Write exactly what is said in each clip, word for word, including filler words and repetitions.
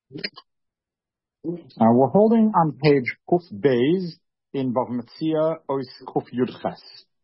Uh, we're holding on page Kuf Beis in Bava Metzia Ois Kuf Yud Ches.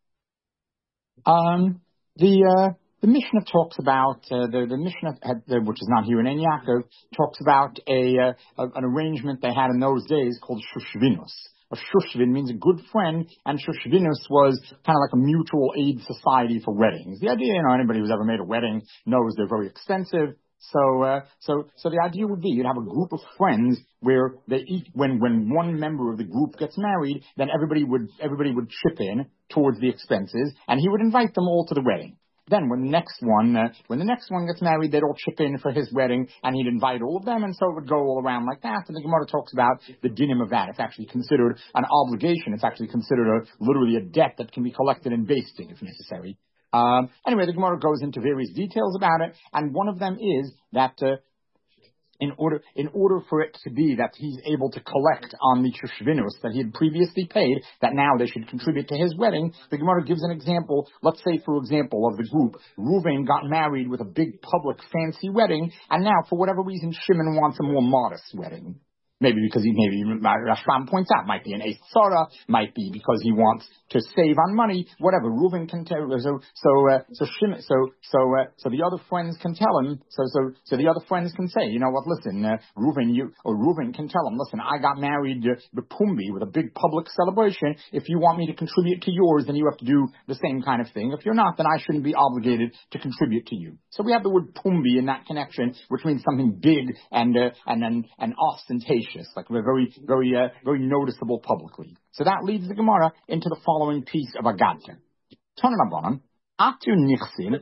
Um, the uh, the Mishnah talks about uh, the the Mishnah, had, uh, which is not here in Ein Yaakov, talks about a, uh, a an arrangement they had in those days called Shushvinus. A Shushvin means a good friend, and Shushvinus was kind of like a mutual aid society for weddings. The idea, you know, anybody who's ever made a wedding knows they're very expensive. So, uh, so, so the idea would be you'd have a group of friends where they each, when, when one member of the group gets married, then everybody would, everybody would chip in towards the expenses, and he would invite them all to the wedding. Then when the next one, uh, when the next one gets married, they'd all chip in for his wedding, and he'd invite all of them, and so it would go all around like that. And the Gemara talks about the dinim of that. It's actually considered an obligation. It's actually considered a, literally a debt that can be collected in basting if necessary. Um, anyway, the Gemara goes into various details about it, and one of them is that uh, in order in order for it to be that he's able to collect on the Shushvinus that he had previously paid, that now they should contribute to his wedding, the Gemara gives an example. Let's say, for example, of the group, Reuven got married with a big public fancy wedding, and now, for whatever reason, Shimon wants a more modest wedding. Maybe because he, maybe Rashbam points out, might be an Eis Tzara, might be because he wants to save on money, whatever. Reuven can tell, so, so, uh, so, Shimon, so, so, uh, so the other friends can tell him, so, so, so the other friends can say, you know what, listen, uh, Reuven, you, or Reuven can tell him, listen, I got married uh, with Pumbi with a big public celebration. If you want me to contribute to yours, then you have to do the same kind of thing. If you're not, then I shouldn't be obligated to contribute to you. So we have the word Pumbi in that connection, which means something big and, uh, and, and, and ostentatious. Like we're very, very, uh, very noticeable publicly. So that leads the Gemara into the following piece of Agadta. Tananabanan, Atu Nichsin,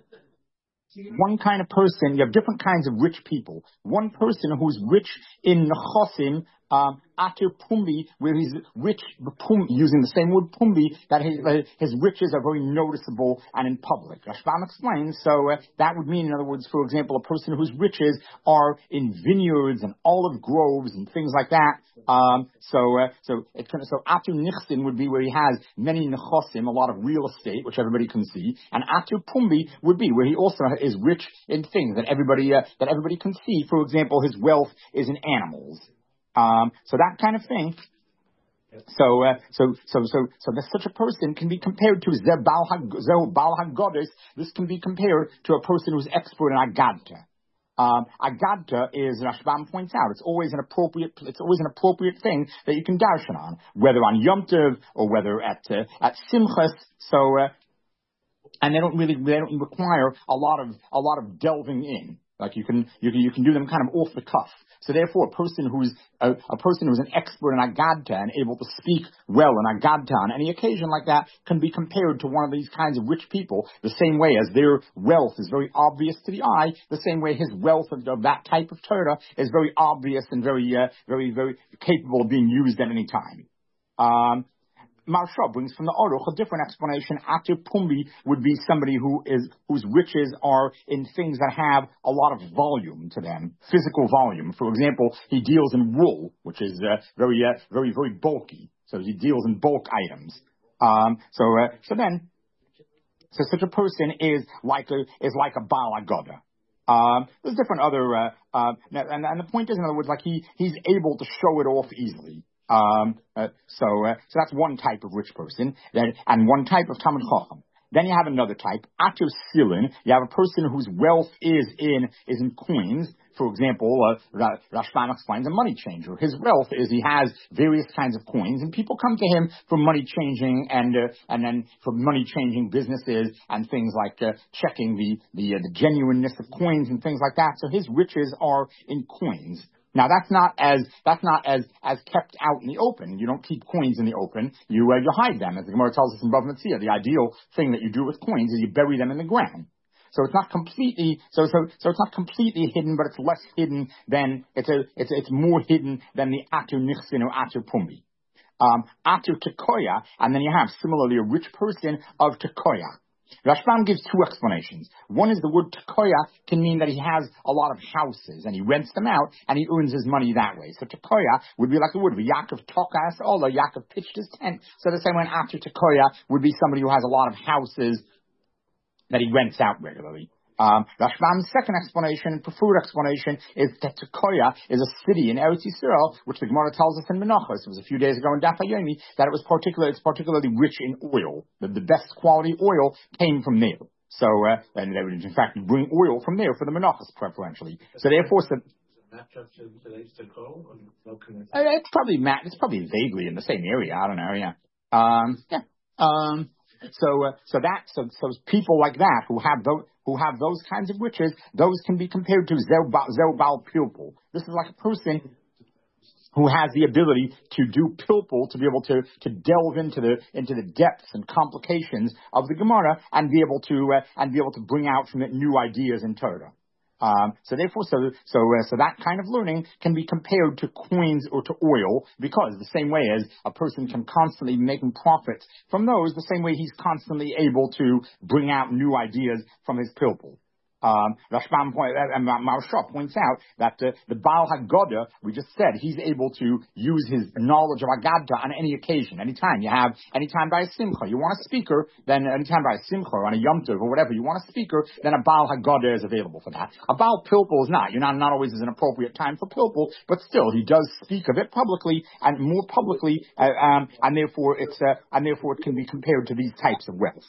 one kind of person, you have different kinds of rich people. One person who's rich in Nechosim, um, Atu Pumbi, where he's rich, pum, using the same word Pumbi, that his, uh, his riches are very noticeable and in public. Rashbam explains, so uh, that would mean, in other words, for example, a person whose riches are in vineyards and olive groves and things like that. Um, so, uh, so it can, so Atu Nichsin would be where he has many Nechosim, a lot of real estate, which everybody can see, and Atu Pumbi would be where he also is rich in things that everybody, uh, that everybody can see. For example, his wealth is in animals. Um, so that kind of thing. So, uh, so, so, so, so that such a person can be compared to Zeh Baal HaGodes. This can be compared to a person who's expert in Agadta. Um, Agadta is, Rashbam points out, it's always an appropriate, it's always an appropriate thing that you can darshan on, whether on Yom Tov or whether at, uh, at Simchas. So, uh, and they don't really, they don't require a lot of, a lot of delving in. Like you can, you can, you can do them kind of off the cuff. So therefore, a person who's a, a person who's an expert in Agadta and able to speak well in Agadta on any occasion like that can be compared to one of these kinds of rich people. The same way as their wealth is very obvious to the eye, the same way his wealth of, of that type of Torah is very obvious and very, uh, very, very capable of being used at any time. Um, Marsha brings from the Aruch a different explanation. Atu Pumbi would be somebody who is whose riches are in things that have a lot of volume to them, physical volume. For example, he deals in wool, which is uh, very, uh, very, very bulky. So he deals in bulk items. Um, so, uh, so then, so such a person is like a is like a Baal Agoda. Um, there's different other, uh, uh, and, and the point is, in other words, like he he's able to show it off easily. Um, uh, so, uh, so that's one type of rich person, then, and one type of Talmid Chacham. Then you have another type, Atu Silin. You have a person whose wealth is in, is in coins. For example, uh, Rashbam explains a money changer. His wealth is he has various kinds of coins, and people come to him for money changing and, uh, and then for money changing businesses and things like, uh, checking the, the, uh, the genuineness of coins and things like that. So his riches are in coins. Now that's not as that's not as as kept out in the open. You don't keep coins in the open. You uh, you hide them, as the Gemara tells us in Bava Metzia. The ideal thing that you do with coins is you bury them in the ground. So it's not completely so so so it's not completely hidden, but it's less hidden than it's a it's it's more hidden than the Atu Nichsin or Atu Pumbi. Um, Atu Tekoya, and then you have similarly a rich person of Tekoya. Rashbam gives two explanations. One is the word tekoya can mean that he has a lot of houses and he rents them out and he earns his money that way. So tekoya would be like the word Yaakov tokas ola, Yaakov pitched his tent. So the same way after tekoya would be somebody who has a lot of houses that he rents out regularly. Um, Rashbam's second explanation, preferred explanation, is that Tekoya is a city in Eretz Yisrael, which the Gemara tells us in Menachos. It was a few days ago in Daf Yomi that it was particular, it's particularly rich in oil. The, the best quality oil came from there. So, uh, and they would in fact bring oil from there for the Menachos preferentially. So therefore, so, uh, it's probably it's probably vaguely in the same area. I don't know. Yeah. Um, yeah. Um, so, uh, so that, so, so people like that who have those, who have those kinds of riches, those can be compared to Zel Baal Pilpul. This is like a person who has the ability to do pilpul, to be able to, to delve into the, into the depths and complications of the Gemara and be able to, uh, and be able to bring out from it new ideas in Torah. Um, so therefore, so so uh, so that kind of learning can be compared to coins or to oil, because the same way as a person can constantly be making profits from those, the same way he's constantly able to bring out new ideas from his pilpul. Um, Rashbam point, uh, and Maharsha points out that uh, the Baal Haggadah, we just said, he's able to use his knowledge of Haggadah on any occasion, anytime you have, anytime by a Simcha, you want a speaker, then anytime by a Simcha or on a Yom Tov or whatever, you want a speaker, then a Baal Haggadah is available for that. A Baal Pilpul is not. You're not, not always is an appropriate time for Pilpul, but still, he does speak of it publicly and more publicly, uh, um, and therefore it's, uh, and therefore it can be compared to these types of wealth.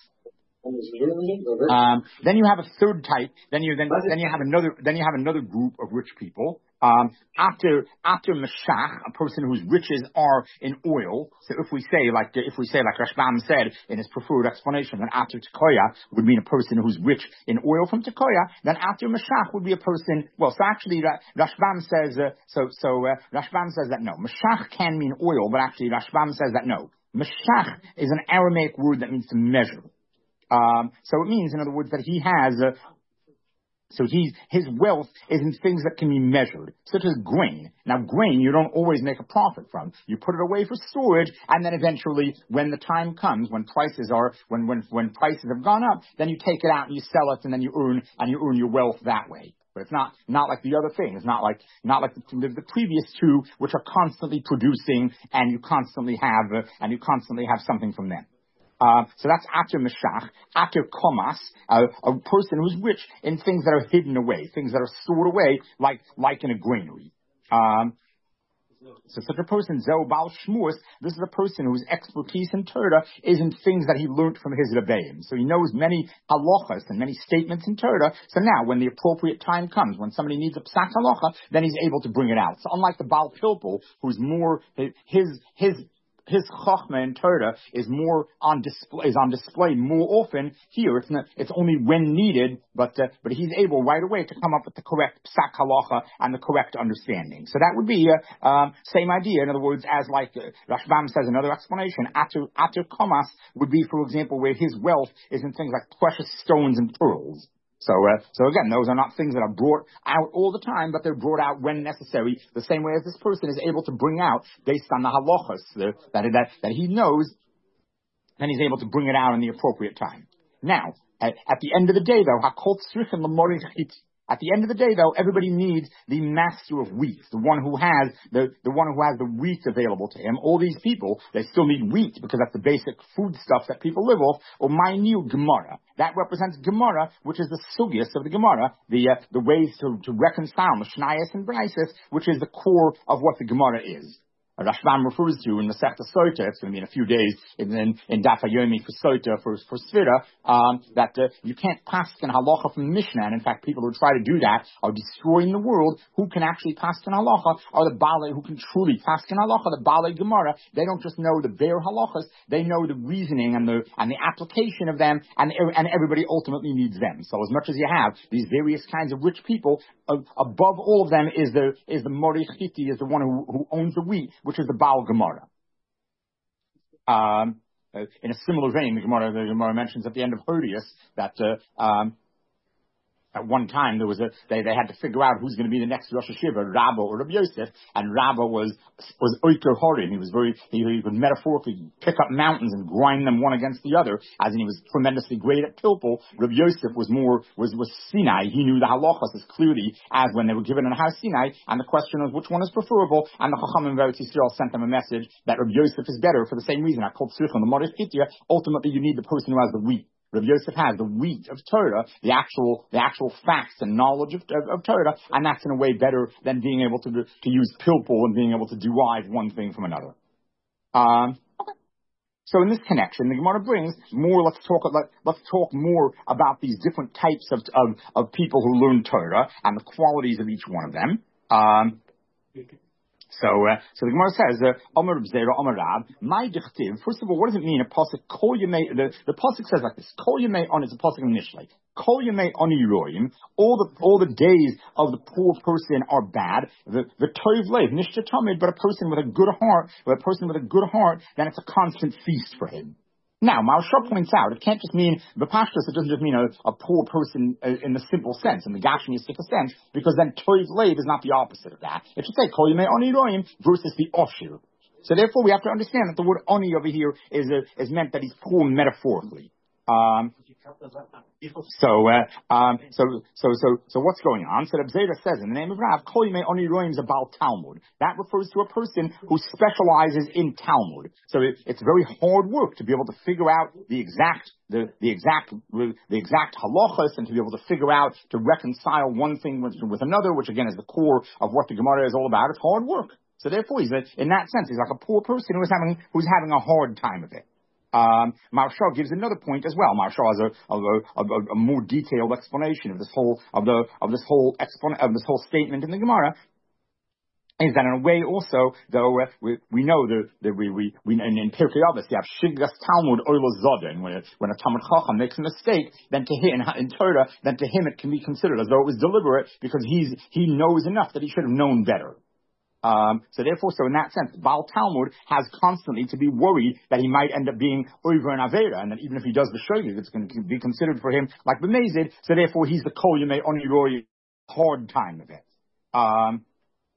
Um, then you have a third type. Then you then then you have another then you have another group of rich people. Um, after after Meshach, a person whose riches are in oil. So if we say like if we say like Rashbam said in his preferred explanation, then after Tekoya would mean a person who's rich in oil from Tekoya. Then after Meshach would be a person. Well, so actually Rashbam says uh, so so uh, Rashbam says that no, Meshach can mean oil, but actually Rashbam says that no, Meshach is an Aramaic word that means to measure. Um, so it means, in other words, that he has, uh, so he's, his wealth is in things that can be measured, such as grain. Now, grain you don't always make a profit from. You put it away for storage, and then eventually, when the time comes, when prices are, when, when, when prices have gone up, then you take it out and you sell it, and then you earn, and you earn your wealth that way. But it's not, not like the other thing. It's not like, not like the, the, the previous two, which are constantly producing, and you constantly have, uh, and you constantly have something from them. Uh, so that's after Meshach, after Komas, uh, a person who's rich in things that are hidden away, things that are stored away, like like in a granary. Um, so such a person, Zeu Baal Shmuz, this is a person whose expertise in Torah is in things that he learned from his Rebbeim. So he knows many halachas and many statements in Torah. So now, when the appropriate time comes, when somebody needs a psak halacha, then he's able to bring it out. So unlike the Baal Pilpul, who's more his his His chachma in Torah is more on display, is on display more often. Here, it's not, it's only when needed, but uh, but he's able right away to come up with the correct psak halacha and the correct understanding. So that would be uh, um, same idea. In other words, as like uh, Rashbam says, another explanation. After after Komas would be, for example, where his wealth is in things like precious stones and pearls. So, uh, so again, those are not things that are brought out all the time, but they're brought out when necessary, the same way as this person is able to bring out, based on the halachas uh, that, that, that he knows, then he's able to bring it out in the appropriate time. Now, at, at the end of the day, though, hakol tzrichen l'morin chit. At the end of the day, though, everybody needs the master of wheat, the one who has the, the one who has the wheat available to him. All these people, they still need wheat because that's the basic food stuff that people live off. Or my new Gemara. That represents Gemara, which is the sugyas of the Gemara, the uh, the ways to, to reconcile Mishnayos and Braisos, which is the core of what the Gemara is. Rashbam refers to in the Masechta Sota, it's going to be in a few days, in, in, in Daf Yomi for Sota, for, for Sfira, um, that uh, you can't paskin halacha from the Mishnah, and in fact people who try to do that are destroying the world. Who can actually paskin halacha are the Balei, who can truly paskin halacha, the Balei Gemara. They don't just know the bare halachas, they know the reasoning and the and the application of them, and, and everybody ultimately needs them. So as much as you have these various kinds of rich people, uh, above all of them is the is the Mori Chiti, is the one who, who owns the wheat, which is the Baal Gemara. Um, uh, in a similar vein, the Gemara, the Gemara mentions at the end of Hodius that uh, um, at one time there was a they, they had to figure out who's going to be the next Rosh Hashiva, Rabba or Rabbi Yosef, and Rabba was was Oiker Horim. He was very he, he would metaphorically pick up mountains and grind them one against the other, as in he was tremendously great at Pilpul. Rabbi Yosef was more was was Sinai. He knew the halachas as clearly as when they were given in Har Sinai, and the question was which one is preferable. And the Chachamim Eretz Yisrael sent them a message that Rabbi Yosef is better for the same reason. I called Tzrichon the Morish Kitya. Ultimately, you need the person who has the wheat. Rabbi Yosef has the wheat of Torah, the actual, the actual facts and knowledge of, of, of Torah, and that's in a way better than being able to, to use pilpul and being able to derive one thing from another. Um, So in this connection, the Gemara brings more. Let's talk. Let, let's talk more about these different types of, of of people who learn Torah and the qualities of each one of them. Um, so, uh, so the Gemara says, "Omer Zera, Omer Rab, my dichtiv." First of all, what does it mean? A pasuk kol yemei. The the pasuk says like this: Kol yemei on is a pasuk in Mishlei. Kol yemei oni roim. All the all the days of the poor person are bad. The the tov lev nishta tamid, but a person with a good heart, with a person with a good heart, then it's a constant feast for him. Now, Maharsha points out, it can't just mean, B'pashtus, it doesn't just mean a, a poor person uh, in the simple sense, in the Gashmiistic sense, because then Tov Lev is not the opposite of that. It should say, Kol Yemei Oni Roim versus the Oshir. So therefore, we have to understand that the word Oni over here is uh, is meant that he's poor metaphorically. Um, so, uh, um, so, so, so, so what's going on? So the Zera says, in the name of Rav, Kol Yemei Oni Roim is about Talmud. That refers to a person who specializes in Talmud. So it, it's very hard work to be able to figure out the exact, the, the exact, the exact halachas and to be able to figure out, to reconcile one thing with, with another, which again is the core of what the Gemara is all about. It's hard work. So therefore, he's a, in that sense, he's like a poor person who's having, who's having a hard time of it. Um, Maharsha gives another point as well. Maharsha has a, a, a, a more detailed explanation of this whole of the of this whole explan- of this whole statement in the Gemara. Is that in a way also, though uh, we we know that that we we, we in, in Pirkei Avos you have Shiggas Talmud Oila Zoden, when it, when a Talmud Chacham makes a mistake, then to him in, in Torah, then to him it can be considered as though it was deliberate because he's he knows enough that he should have known better. Um, so therefore, so in that sense, Baal Talmud has constantly to be worried that he might end up being over an Avera, and that even if he does the Shogeg, it's going to be considered for him like B'mezid, so therefore he's the Kol Yemei Oni Roy hard time of it. Um,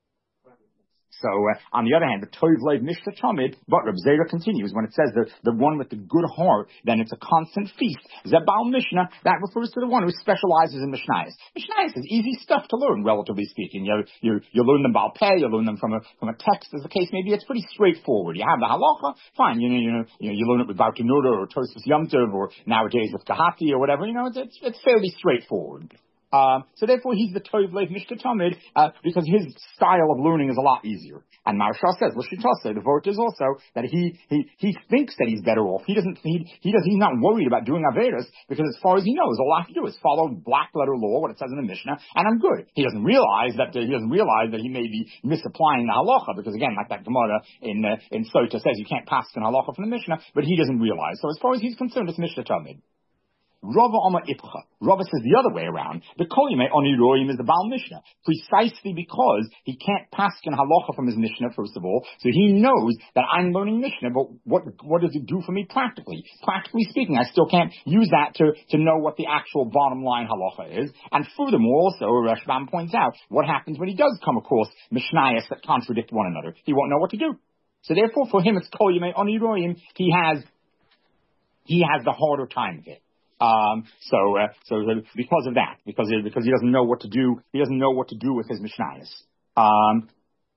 So, uh, on the other hand, the Tov Lev Mishta Tamid, but Reb Zera continues, when it says the, the one with the good heart, then it's a constant feast. Zebal Mishnah, that refers to the one who specializes in Mishnayos. Mishnayos is easy stuff to learn, relatively speaking. You, you, you learn them Baal Peh, you learn them from a, from a text, as the case may be. It's pretty straightforward. You have the halacha, fine. You know, you know, you, know, you learn it with Bartanura or Tosfos Yom Tov or nowadays with Kahati or whatever. You know, it's, it's, it's fairly straightforward. Um, so therefore, he's the Tov Lev Mishta Tamid, uh, because his style of learning is a lot easier. And Maharsha says, L'shitase, the vort is also that he, he, he thinks that he's better off. He doesn't, he, he does, he's not worried about doing Averas, because as far as he knows, all I have to do is follow black letter law, what it says in the Mishnah, and I'm good. He doesn't realize that, uh, he doesn't realize that he may be misapplying the halacha, because again, like that Gemara in, uh, in Sota says, you can't pass an halacha from the Mishnah, but he doesn't realize. So as far as he's concerned, it's Mishta Tamid. Rava Oma Ipcha. Rava says the other way around. The Kol Yemei Oni Roim is the Baal Mishnah, precisely because he can't paskin halacha from his Mishnah, first of all. So he knows that I'm learning Mishnah, but what what does it do for me practically? Practically speaking, I still can't use that to, to know what the actual bottom line halacha is. And furthermore, also, Rashbam points out, what happens when he does come across Mishnayos that contradict one another? He won't know what to do. So therefore, for him, it's Kol Yemei Oni Roim. He has, he has the harder time of it. Um, so, uh, so because of that, because he, because he doesn't know what to do, he doesn't know what to do with his Mishnayos. Um,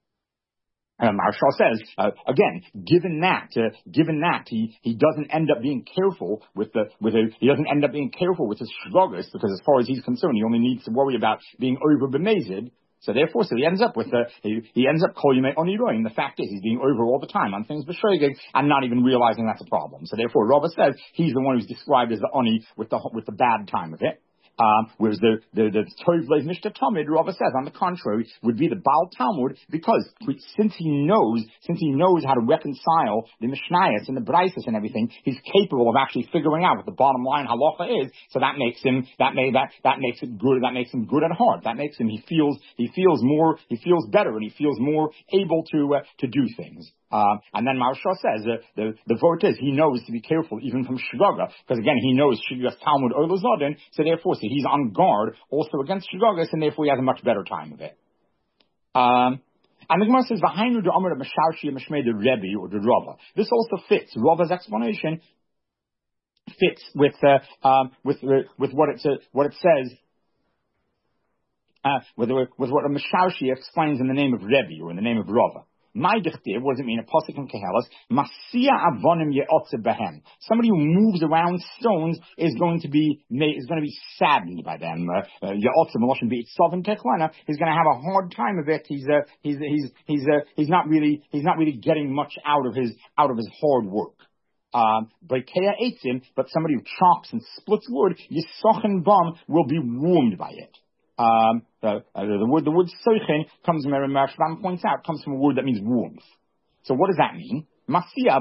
and Maharsha says, uh, again, given that, uh, given that he, he doesn't end up being careful with the, with a, he doesn't end up being careful with his shlogas, because as far as he's concerned, he only needs to worry about being over b'mezid. So therefore, so he ends up with the, he, he ends up Kol Yemei Oni Roim. The fact is, he's being over all the time on things b'shogeg and not even realizing that's a problem. So therefore, Rava says he's the one who's described as the Oni with the with the bad time of it. Um, whereas the the the Tov Lev Mishta Tamid, Rava says, on the contrary, would be the Baal Talmud, because since he knows, since he knows how to reconcile the Mishnayos and the Braisos and everything, he's capable of actually figuring out what the bottom line halacha is. So that makes him that may that that makes it good. That makes him good at heart. That makes him he feels he feels more he feels better and he feels more able to uh, to do things. Um, and then Maharsha says uh, the the vote is he knows to be careful even from shgaga, because again he knows Shiggas Talmud Oila Zoden, so therefore so he's on guard also against shgagas, and therefore he has a much better time of it. Um, and the Gemara says v'hainu de Amar Masharshi Mishmei the Rebbe or the Rava. This also fits Rava's explanation. Fits with uh, um, with uh, with what it uh, what it says. Uh, with with what a Masharshi explains in the name of Rebbe or in the name of Rava. My dichtiv, what does it mean? A pasuk in Kehelas, Masia avonim ye'otze behem. Somebody who moves around stones is going to be is going to be saddened by them. Ye'otze meloshin be'itzovim techlana. He's going to have a hard time of it. He's uh, he's he's he's uh, he's not really he's not really getting much out of his out of his hard work. Um, but somebody who chops and splits wood, Yisochen Bam, will be warmed by it. Um, the, uh, the word, the word Sochen comes from, Rambam points out, comes from a word that means warmth. So what does that mean? The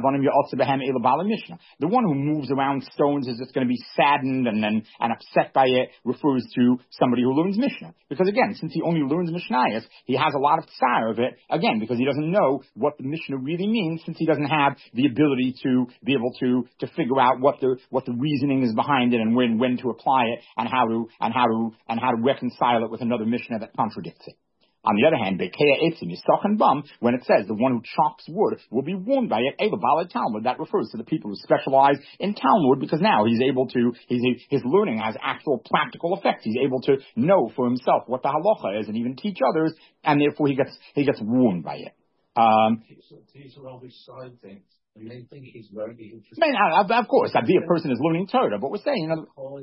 one who moves around stones is just going to be saddened and then and upset by it refers to somebody who learns Mishnah. Because again, since he only learns Mishnayos, he has a lot of tsar of it, again, because he doesn't know what the Mishnah really means, since he doesn't have the ability to be able to, to figure out what the, what the reasoning is behind it and when, when to apply it and how to, and how to, and how to reconcile it with another Mishnah that contradicts it. On the other hand, when it says the one who chops wood will be warned by it, Talmud, that refers to the people who specialize in Talmud, because now he's able to, he's, his learning has actual practical effects. He's able to know for himself what the halacha is and even teach others, and therefore he gets, he gets warned by it. Um, These are all these side things. And they think he's very interesting. I mean, of course, that'd be a person is learning Torah, but we're saying, you know,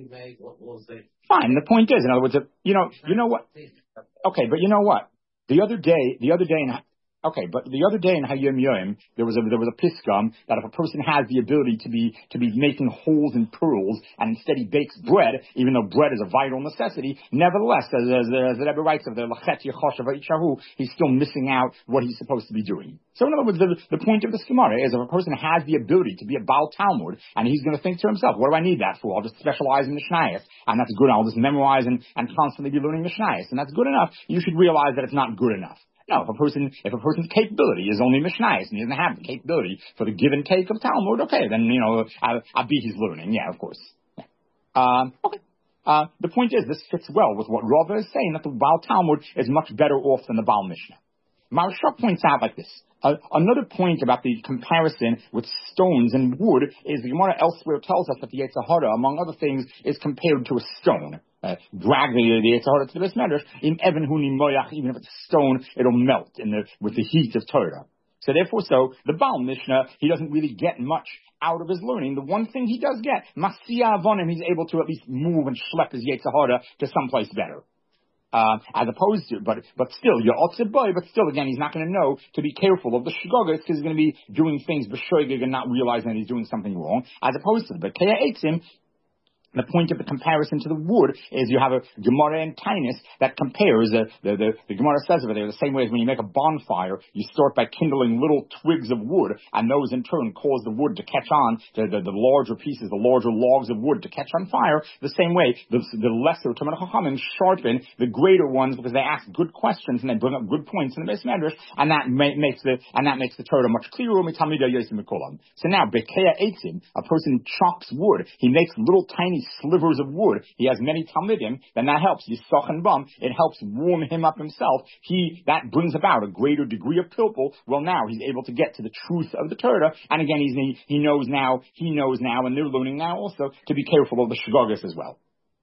fine. The point is, in other words, you know, you know what? Okay, but you know what? The other day, the other day in okay, but the other day in Hayom Yom, there was a there was a piskam that if a person has the ability to be to be making holes in pearls and instead he bakes bread, even though bread is a vital necessity, nevertheless, as, as, as the Rebbe writes of the Lachet Yechoshav Shahu, he's still missing out what he's supposed to be doing. So in other words, the, the point of this Gemara is if a person has the ability to be a Baal Talmud and he's going to think to himself, what do I need that for? I'll just specialize in Mishnayos, and that's good. I'll just memorize and, and constantly be learning Mishnayos, and that's good enough. You should realize that it's not good enough. No, if a person, if a person's capability is only Mishnayos and he doesn't have the capability for the give and take of Talmud, okay, then, you know, I'll, I'll be his learning. Yeah, of course. Yeah. Um, okay. Uh, the point is, this fits well with what Rava is saying, that the Baal Talmud is much better off than the Baal Mishnah. Maharsha points out like this. Uh, another point about the comparison with stones and wood is the Gemara elsewhere tells us that the Yetzer Hara, among other things, is compared to a stone. Uh, drag the, the Yetzer Hara to the Beis Medrash, in Even Huni Moyach, even if it's a stone, it'll melt in the, with the heat of Torah. So therefore, so, the Baal Mishnah, he doesn't really get much out of his learning. The one thing he does get, Masiyah Avonim, he's able to at least move and schlep his Yetzer Hara to someplace better. Uh, as opposed to, but but still, you're opposite boy, but still, again, he's not going to know to be careful of the shgogas because he's going to be doing things b'shoigig and not realizing that he's doing something wrong. As opposed to the Bekeya Eitzim, the point of the comparison to the wood is you have a Gemara and Tainus that compares, uh, the, the, the Gemara says over there, the same way as when you make a bonfire, you start by kindling little twigs of wood, and those in turn cause the wood to catch on, the, the, the larger pieces, the larger logs of wood to catch on fire. The same way, the, the lesser Talmidei Chachamim sharpen the greater ones because they ask good questions and they bring up good points in the Beis Medrash, and that ma- makes the, and that makes the Torah much clearer. So now, Bekeya Eitzim, a person who chops wood, he makes little tiny slivers of wood, he has many talmidim, then that helps. Yisochen Bam, it helps warm him up himself. He, that brings about a greater degree of pilpul. Well, now he's able to get to the truth of the Torah, and again, he's, he, he knows now, he knows now, and they're learning now also to be careful of the shgogas as well.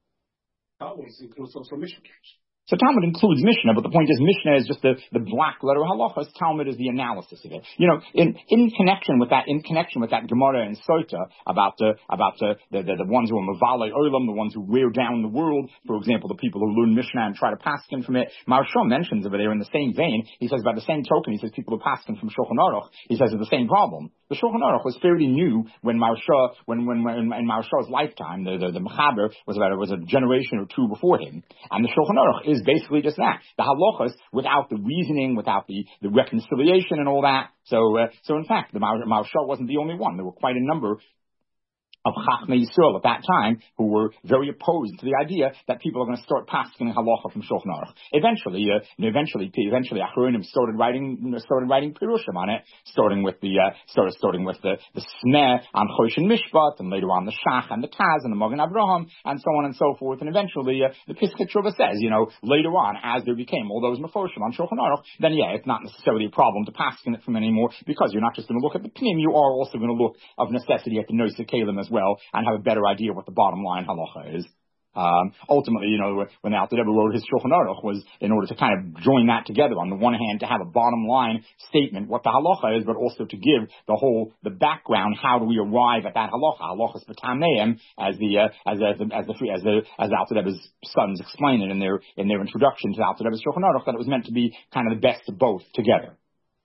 So Talmud includes Mishnah, but the point is Mishnah is just the, the black letter halachas. Talmud is the analysis of it. You know, in, in connection with that, in connection with that Gemara and Sota about the, about the, the, the, the ones who are Mavale Olam, the ones who wear down the world, for example, the people who learn Mishnah and try to paskin from it. Maharsha mentions over there in the same vein, he says by the same token, he says people who paskin from Shulchan Aruch, he says it's the same problem. The Shulchan Aruch was fairly new when Maharsha, when, when, when in Maharsha's lifetime, the, the, the Mechaber was about, it was a generation or two before him. And the Shulchan Aruch is basically just that. The halachas, without the reasoning, without the, the reconciliation and all that. So, uh, so in fact, the Maharsha wasn't the only one. There were quite a number of Chachmei Yisrael at that time who were very opposed to the idea that people are going to start pasking halacha from Shulchan Aruch. Eventually, uh, eventually, eventually, Achronim started writing, started writing pirushim on it, starting with the, uh, started, starting with the, the Sneh on Choshen Mishpat, and later on the Shach and the Taz and the Magen Avraham, and so on and so forth. And eventually, uh, the Piskei Teshuvah says, you know, later on, as there became all those Mefoshim on Shulchan Aruch, then yeah, it's not necessarily a problem to paskin it from anymore, because you're not just going to look at the Pnim, you are also going to look of necessity at the Noisei Kelim as well, and have a better idea what the bottom line halacha is. Um, ultimately, you know, when the Alter Rebbe wrote his Shulchan Aruch was in order to kind of join that together. On the one hand, to have a bottom line statement, what the halacha is, but also to give the whole, the background, how do we arrive at that halacha? Halachas b'tameim, as the, uh, as, as the, as the, as the, as the Alter Rebbe's sons explain it in their, in their introduction to the Alter Rebbe's Shulchan Aruch, that it was meant to be kind of the best of both together.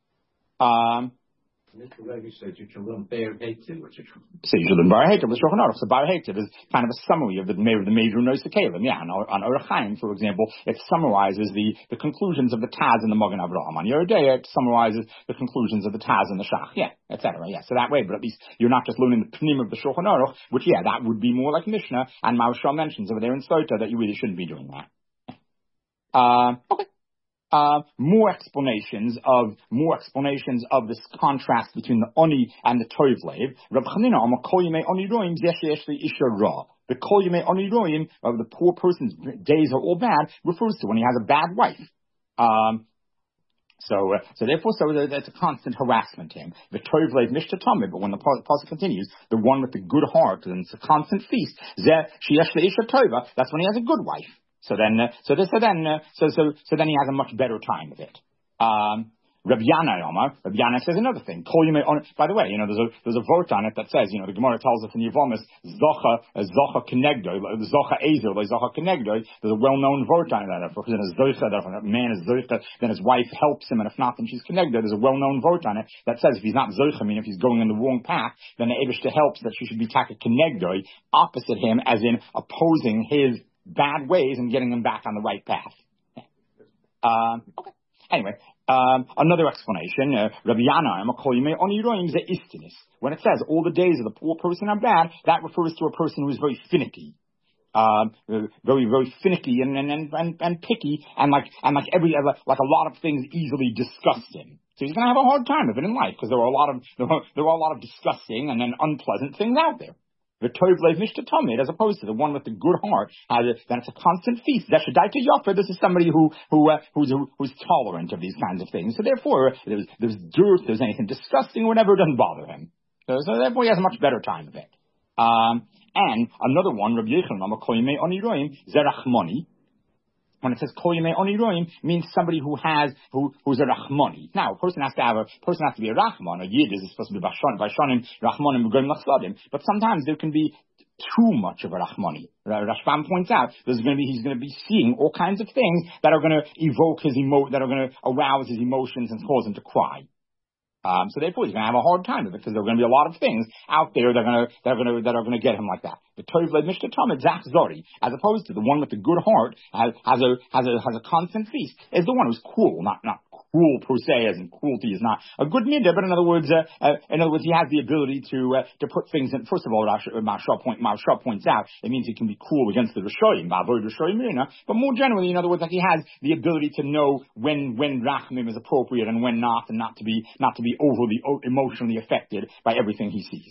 Um, Mister Rebbe said you can learn Bar Hativ, which is So you should learn Bar Hativ, the Shulchan Aruch. So Bar Hativ is kind of a summary of the, of the major Nosa Kalim. Yeah, on, on Orach Chaim, for example, it summarizes the, the conclusions of the Taz and the Magen Avraham. On Yeridea, it summarizes the conclusions of the Taz and the Shach. Yeah, et cetera. Yeah, so that way, but at least you're not just learning the Pnim of the Shulchan Aruch, which, yeah, that would be more like Mishnah, and Maharshal mentions over there in Sota that you really shouldn't be doing that. Uh, okay. Uh, more explanations of more explanations of this contrast between the oni and the toivlev. Rab Chanina Amar Kol Yemei Oni Roim Zesh Yesh Li Isha Ra. The Kol Yemei Oni Roim of the poor person's days are all bad refers to when he has a bad wife. Um, so, uh, so therefore, so that's a constant harassment to him. The toivlev Mishta Tamid, but when the pasuk continues, the one with the good heart, and it's a constant feast. Zeh Sheyesh Li Isha Tova. That's when he has a good wife. So then, uh, so this, so then, uh, so so so then he has a much better time of it. Um, Rabbi Yana Omar, Rabbi Yana says another thing. Kol Yemei on. By the way, you know, there's a there's a vote on it that says, you know, the Gemara tells us in Yevamis, Zocha Zocha Kenegdoi, Zocha Ezer, Zocha Kenegdoi. There's a well-known vote on it that if a man is Zocha, then his wife helps him, and if not, then she's Kenegdoi. There's a well-known vote on it that says if he's not Zocha, I mean, if he's going in the wrong path, then the Eibishter helps that she should be Taka Kenegdoi, opposite him, as in opposing his bad ways and getting them back on the right path. Um, okay. Anyway, um, another explanation. Uh, Rabbi Yana, when it says all the days of the poor person are bad, that refers to a person who is very finicky, um, very very finicky and and, and and picky, and like and like every like a lot of things easily disgust him. So he's going to have a hard time of it in life because there are a lot of there are, there are a lot of disgusting and then unpleasant things out there. The toivlev mishta tamid, as opposed to the one with the good heart, has a, then it's a constant feast. Zeshadaita yofa. This is somebody who who uh, who's who, who's tolerant of these kinds of things. So therefore, there's there's dirt, there's anything disgusting or whatever, it doesn't bother him. So, so therefore, he has a much better time of it. Um, and another one, Rabbi Yechon, Amakoyme Oniroim Zerachmoni. When it says Kol Yemei Oni Roim, means somebody who has who who's a Rachmani. Now, a person has to have a person has to be a Rachman. A Yid is supposed to be Vashanim, Rachmanim, Begoim Lachsadim. But sometimes there can be too much of a Rachmani. Rashbam points out there's going to be he's going to be seeing all kinds of things that are going to evoke his emo that are going to arouse his emotions and cause him to cry. Um, so therefore, he's going to have a hard time with it because there are going to be a lot of things out there that are going to that are going to that are going to get him like that. The Tovled Mishta Tamid Zach Zori, as opposed to the one with the good heart, has, has a has a has a constant feast, is the one who's cruel, not not cruel per se, as in cruelty is not a good midah, but in other words, uh, uh, in other words, he has the ability to uh, to put things in. First of all, Maharsha point Maharsha points out it means he can be cruel against the Rishoyim, but more generally, in other words, like he has the ability to know when when rachmim is appropriate and when not, and not to be not to be overly emotionally affected by everything he sees.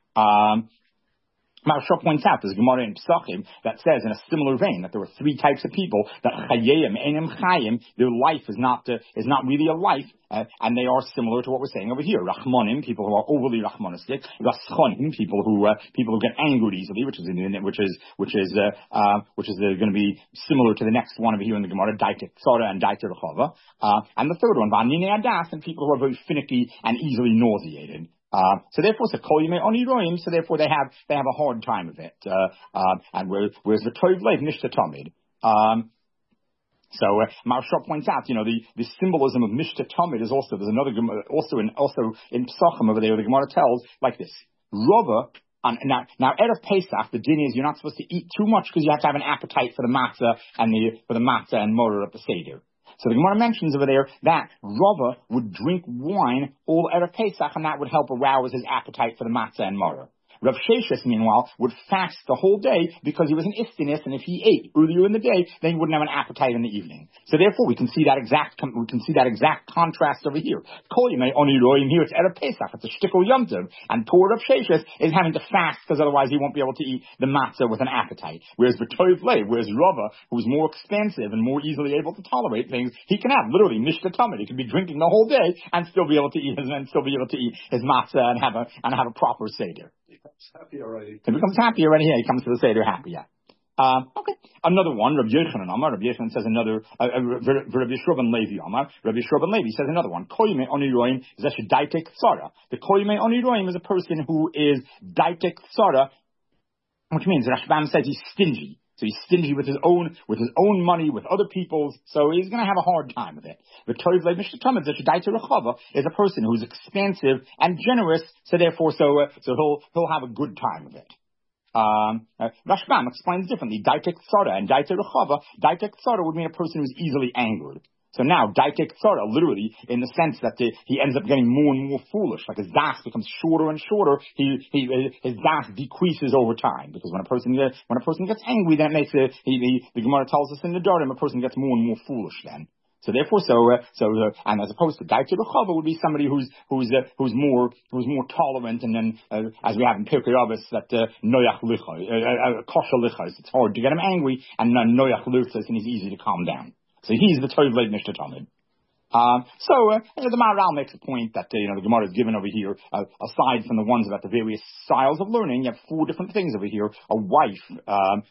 Um, Maharsha points out there's a Gemara in Pesachim that says in a similar vein that there are three types of people that chayim, enim chayim, their life is not uh, is not really a life, uh, and they are similar to what we're saying over here. Rachmanim, people who are overly rachmanistic. Raschonim, people who uh, people who get angered easily, which is in, which is which is uh, uh, which is uh, going to be similar to the next one over here in the Gemara, Daita Tzara and Daita Rechava. Uh, and the third one, Vanine Adas, and people who are very finicky and easily nauseated. Uh, so therefore, so Kol Yemei Oni Roim, so therefore they have they have a hard time of it. Uh, uh, and whereas, whereas the Tovlev Mishta Tamid. Um, so uh, Maharsha points out, you know, the, the symbolism of Mishta Tamid is also there's another also in also in Pesachim over there. The Gemara tells like this: Rava. Um, now, now, Erev Pesach, the din is you're not supposed to eat too much because you have to have an appetite for the matzah and the for the matzah and mortar at the seder. So the Gemara mentions over there that Rava would drink wine all Erev Pesach, and that would help arouse his appetite for the matzah and mortar. Rav Sheshes, meanwhile, would fast the whole day because he was an istinus, and if he ate earlier in the day, then he wouldn't have an appetite in the evening. So therefore, we can see that exact we can see that exact contrast over here. Kol Yemei Oni Roim, here it's Erev Pesach, it's a shtickle Yom Tov, and poor Rav Sheshes is having to fast because otherwise he won't be able to eat the matzah with an appetite. Whereas B'Tov Lev, whereas Rava, who's more expansive and more easily able to tolerate things, he can have literally Mishta Tamid. He can be drinking the whole day and still be able to eat his and still be able to eat his matzah and have a and have a proper seder. Happy already. He becomes happy already. Yeah, he comes to the Seder happy. Yeah. Uh, okay, another one, Rabbi Yochanan Amar, Rabbi Yochanan says another, uh, uh, Rabbi Yisroel ben Levi Amar, Rabbi Yisroel ben Levi says another one, Koyme Oniroim Zesh Daitek Tzara. The Koyme Oniroim is a person who is Daitek Tzara, which means Rashbam says he's stingy. So he's stingy with his own, with his own money, with other people's, so he's going to have a hard time with it. The Tov Le Mishnah Tamid Zesh Daitek Rechava is a person who's expansive and generous, so therefore, so, uh, so he'll, he'll have a good time with it. Um, uh, Rashbam explains differently. Daitek Tzara and Daitek Rechava. Daitek Tzara would mean a person who's easily angered. So now, Daitek Tzara, literally, in the sense that the, he ends up getting more and more foolish. Like his das becomes shorter and shorter. He, he, his das decreases over time. Because when a person gets, when a person gets angry, that makes it, he, he, the Gemara tells us in the Darim, a person gets more and more foolish then. So therefore, so uh, so uh, and as opposed to Daitek Rechava would be somebody who's who's uh, who's more who's more tolerant, and then uh, as we have in Pirkei Avos that noyach lichos, kosher lichos, it's hard to get him angry, and then noyach lichos, and he's easy to calm down. So he's the Tov Le Mishnah Tamid. Um, so uh, the Maharal makes a point that uh, you know the Gemara is given over here. Uh, aside from the ones about the various styles of learning, you have four different things over here: a wife. Um,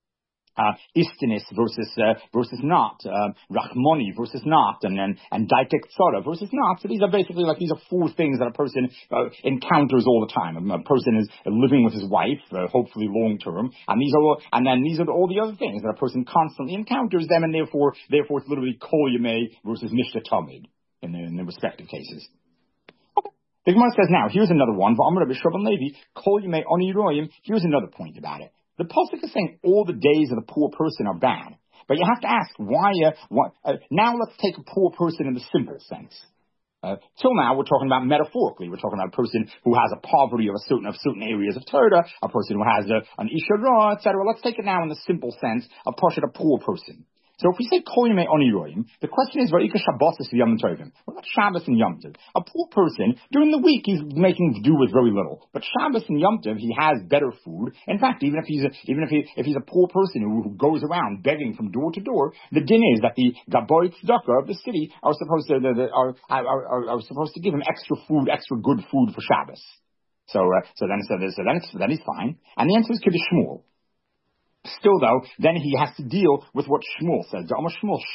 Uh, Istinis versus, uh, versus not, um, Rachmoni versus not, and then, and Daitek Tzara versus not. So these are basically like, these are four things that a person, uh, encounters all the time. A, a person is living with his wife, uh, hopefully long term, and these are all, and then these are all the other things that a person constantly encounters them, and therefore, therefore it's literally Kol Yemei versus Mishnah Tamid in the, in the respective cases. Okay. The Gemara says now, here's another one, V'amar Rabbi Yisroel ben Levi, Kol Yemei Oni Roim, here's another point about it. The Pasuk is saying all the days of the poor person are bad. But you have to ask, why, uh, what, uh, now let's take a poor person in the simple sense. Uh, till now, we're talking about metaphorically. We're talking about a person who has a poverty of a certain, of certain areas of Torah, a person who has a, an Isha Ra, et cetera. Let's take it now in the simple sense of Pashat, a poor person. So if we say Kol Yemei Oni Roim, the question is, V'ika Shabbosis V'Yom Tovim. What about Shabbos and Yom Tov? A poor person, during the week, he's making do with very little. But Shabbos and Yom Tov, he has better food. In fact, even if he's a, even if he, if he's a poor person who, who goes around begging from door to door, the din is that the Gaboy Tzedakah of the city are supposed to, the, the, are, are, are, are supposed to give him extra food, extra good food for Shabbos. So, uh, so then, so, so then, it's, then he's fine. And the answer is Kiddush Shmuel. Still, though, then he has to deal with what Shmuel says. The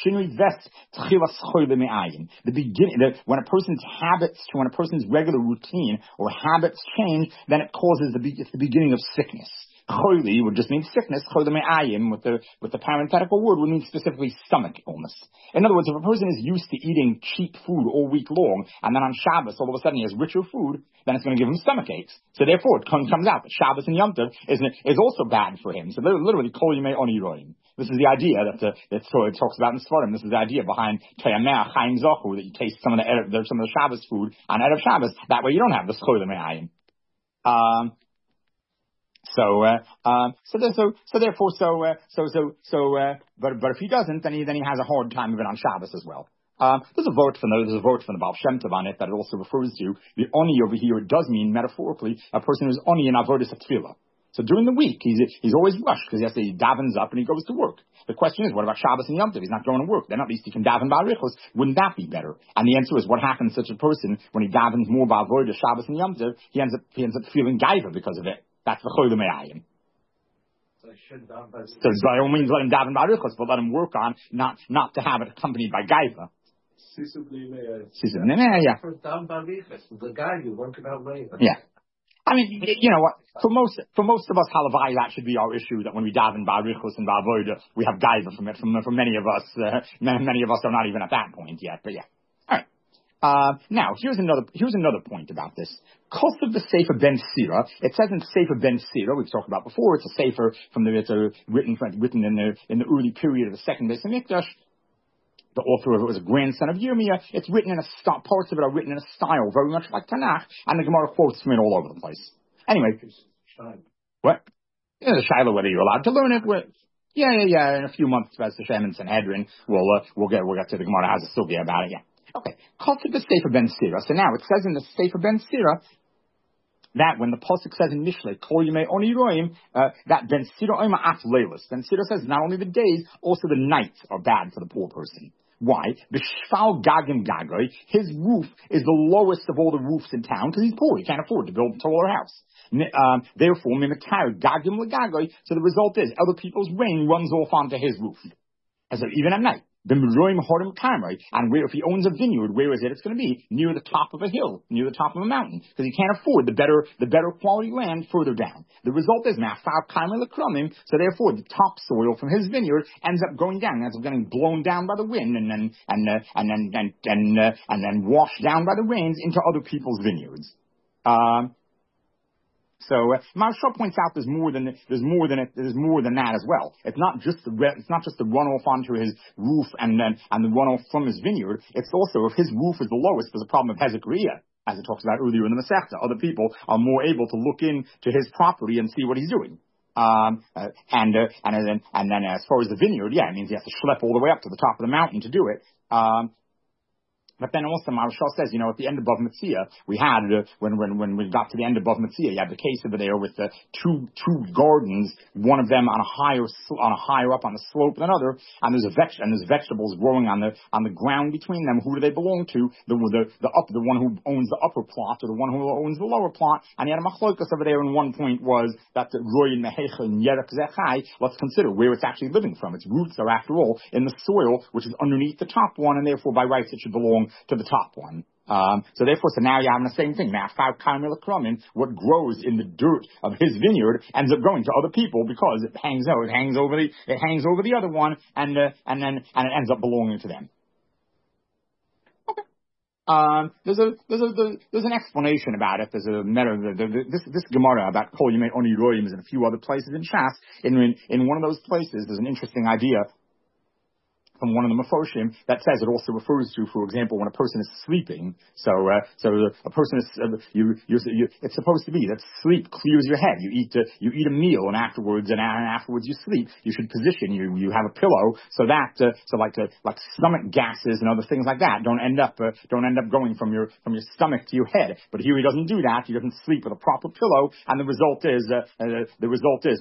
beginning, the, when a person's habits, when a person's regular routine or habits change, then it causes the, it's the beginning of sickness. Choili would just mean sickness. Choile with the with the parenthetical word would mean specifically stomach illness. In other words, if a person is used to eating cheap food all week long, and then on Shabbos all of a sudden he has richer food, then it's going to give him stomach aches. So therefore, it comes out that Shabbos and Yom Tov is is also bad for him. So literally, Kol Yemei Oni Roim. This is the idea that uh, that so it talks about in Sfarim. This is the idea behind Teyameh Chaim Zochu, that you taste some of the some of the Shabbos food on Erev Shabbos. That way you don't have the Choile Me'ayim. Um. So, uh, um, so, there, so, so therefore, so, uh, so, so, so, uh, but, but if he doesn't, then he, then he has a hard time of it on Shabbos as well. Um, there's a vote from the, there's a vote from the Baal Shem Tov on it that it also refers to. The Oni over here, it does mean metaphorically a person who's Oni in Avodas Tefillah. So during the week, he's, he's always rushed because he has to, he davens up and he goes to work. The question is, what about Shabbos and Yom Tov? He's not going to work. Then at least he can daven Ba'arichos. Wouldn't that be better? And the answer is, what happens to such a person when he davens more Ba'avodah Shabbos and Yom Tov? He ends up, he ends up feeling gaiva because of it. That's the Choyle Me'ayim. So, so by all means, let him daven Ba'arichos, but let him work on not not to have it accompanied by gaiva. Yeah. I mean, you know what? For most for most of us, halavai, that should be our issue. That when we daven Ba'arichos and Ba'avodah, we have gaiva from it. From for many of us, uh, many, many of us are not even at that point yet. But yeah. All right. Uh, now, here's another, here's another point about this. Cost of the Sefer Ben Sira, it says in Sefer Ben Sira, we've talked about before, it's a Sefer from the, it's a written, written in the, in the early period of the second Beis Hamikdash. The author of it was a grandson of Yirmiyah. It's written in a style, parts of it are written in a style very much like Tanakh, and the Gemara quotes from it all over the place. Anyway. What? Yeah, the Shiloh, whether you're allowed to learn it, with, yeah, yeah, yeah, in a few months, as the Shem and Sanhedrin, we'll, uh, we'll get, we'll get to the Gemara has a sugya about it, yeah. Okay, called to the Sefer Ben Sira. So now it says in the Sefer Ben Sira that when the pasuk says in Mishlei, Kol Yemei Oni Roim, uh, that Ben Sira Oima Af Leilos. Ben Sira says not only the days, also the nights are bad for the poor person. Why? B'shval gagim gagoy, his roof is the lowest of all the roofs in town because he's poor. He can't afford to build a taller house. Um, therefore, mimatar gagim legagoy. So the result is other people's rain runs off onto his roof. As of, even at night. The Meroim Horim Kamrai, and where if he owns a vineyard, where is it? It's going to be near the top of a hill, near the top of a mountain, because he can't afford the better the better quality land further down. The result is Mafar Kamrai Lekrumim, so therefore the topsoil from his vineyard ends up going down, ends up getting blown down by the wind, and then and uh, and then and and, uh, and then washed down by the rains into other people's vineyards. Um, So uh, Maharshal points out there's more than there's more than it, there's more than that as well. It's not just the it's not just the runoff onto his roof and then and the runoff from his vineyard. It's also if his roof is the lowest, there's a problem of Hezekiah, as it talks about earlier in the Masechta. Other people are more able to look into his property and see what he's doing. Um, uh, and uh, and then and then as far as the vineyard, yeah, it means he has to schlep all the way up to the top of the mountain to do it. Um, But then also Maharshal says, you know, at the end of Bava Metzia, we had, uh, when, when, when we got to the end of Bava Metzia, you have the case over there with the two, two gardens, one of them on a higher, on a higher up on the slope than another, and there's a veg, and there's vegetables growing on the, on the ground between them. Who do they belong to? The, the, the up, the one who owns the upper plot or the one who owns the lower plot. And he had a machlokas over there, and one point was that the Roy and Mehecha and Yerek Zechai, let's consider where it's actually living from. Its roots are, after all, in the soil, which is underneath the top one, and therefore by rights it should belong to the top one. Um, so therefore, so now you're having the same thing. What grows in the dirt of his vineyard ends up going to other people because it hangs out, it hangs over the, it hangs over the other one, and uh, and then and it ends up belonging to them. Okay. Um, there's a there's a there's an explanation about it. There's a matter of the, the, this this Gemara about Kol Yimei Oni Royim is in a few other places in Shas. In, in in one of those places, there's an interesting idea from one of the Mefoshim that says it also refers to, for example, when a person is sleeping. So, uh, so a person is uh, you, you, you. It's supposed to be that sleep clears your head. You eat, uh, you eat a meal, and afterwards, and, and afterwards you sleep. You should position you. You have a pillow so that, uh, so like, uh, like stomach gases and other things like that don't end up, uh, don't end up going from your from your stomach to your head. But here he doesn't do that. He doesn't sleep with a proper pillow, and the result is, uh, uh, the result is,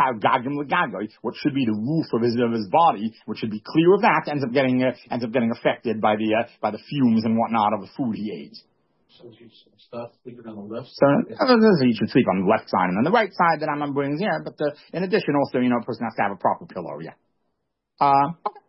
what should be the roof of his of his body, which should be clear of that, ends up getting uh, ends up getting affected by the uh, by the fumes and whatnot of the food he ate. So you start sleeping on the left so, side. So you should sleep on the left side and on the right side that I'm brings, yeah. But uh, in addition, also, you know, a person has to have a proper pillow, yeah. Um, okay.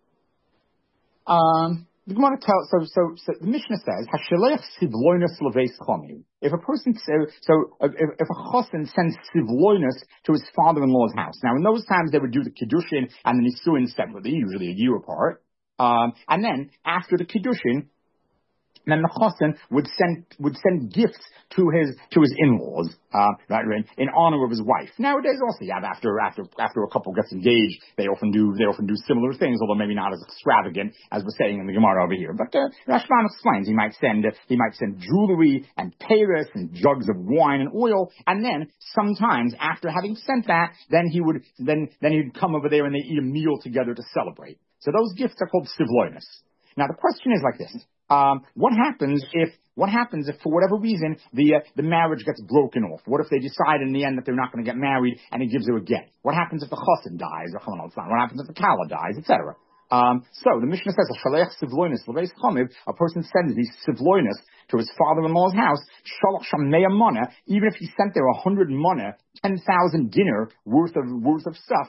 Um, the Gemara tells, so, so, so the Mishnah says, Hashelech sivloinus leveis chomi. If a person, so, so if, if a chosin sends sivloinus to his father-in-law's house. Now, in those times, they would do the kiddushin and the nisuin separately, usually a year apart. Um, and then after the kiddushin, then the chosin would send would send gifts to his to his in-laws, uh, right, right, in honor of his wife. Nowadays, also, yeah, after after after a couple gets engaged, they often do they often do similar things, although maybe not as extravagant as we're saying in the Gemara over here. But uh, Rashban explains he might send uh, he might send jewelry and payros and jugs of wine and oil, and then sometimes after having sent that, then he would then then he'd come over there and they eat a meal together to celebrate. So those gifts are called sivloinus. Now the question is like this. Um, what happens if, what happens if for whatever reason the, uh, the marriage gets broken off? What if they decide in the end that they're not going to get married and he gives her a get? What happens if the chosin dies? Or, what happens if the kala dies, et cetera? Um, so the Mishnah says, a person sends these sivloinus to his father-in-law's house, even if he sent there a hundred mana, ten thousand dinner worth of, worth of stuff,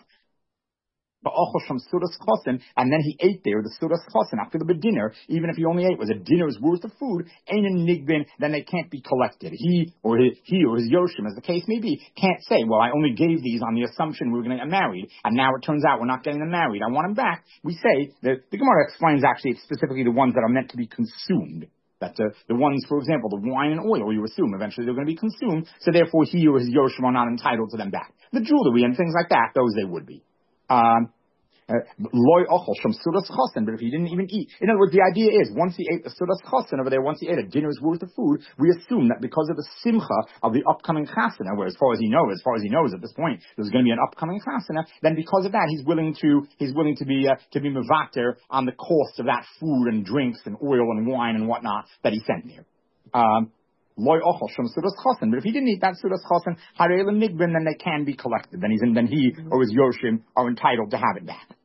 and then he ate there the sudas chosin after the dinner, even if he only ate was a dinner's worth of food, then they can't be collected. He or his, he or his yoshim, as the case may be, can't say, well, I only gave these on the assumption we were going to get married, and now it turns out we're not getting them married. I want them back. We say that the Gemara explains actually it's specifically the ones that are meant to be consumed. That uh, the ones, for example, the wine and oil, you assume eventually they're going to be consumed, so therefore he or his yoshim are not entitled to them back. The jewelry and things like that, those they would be. Um, Loy ochel shom sudas chosin, but if he didn't even eat, in other words, the idea is once he ate the sudas chosin over there, once he ate a dinner's worth of food, we assume that because of the simcha of the upcoming chasana, where as far as he knows, as far as he knows at this point, there's going to be an upcoming chasana, then because of that, he's willing to he's willing to be uh, to be mevater on the cost of that food and drinks and oil and wine and whatnot that he sent there. Um, Loy ochel shom sudas chosin, but if he didn't eat that sudas chosin, harei l'migbin, then they can be collected. Then he's in, then he or his yoshim are entitled to have it back.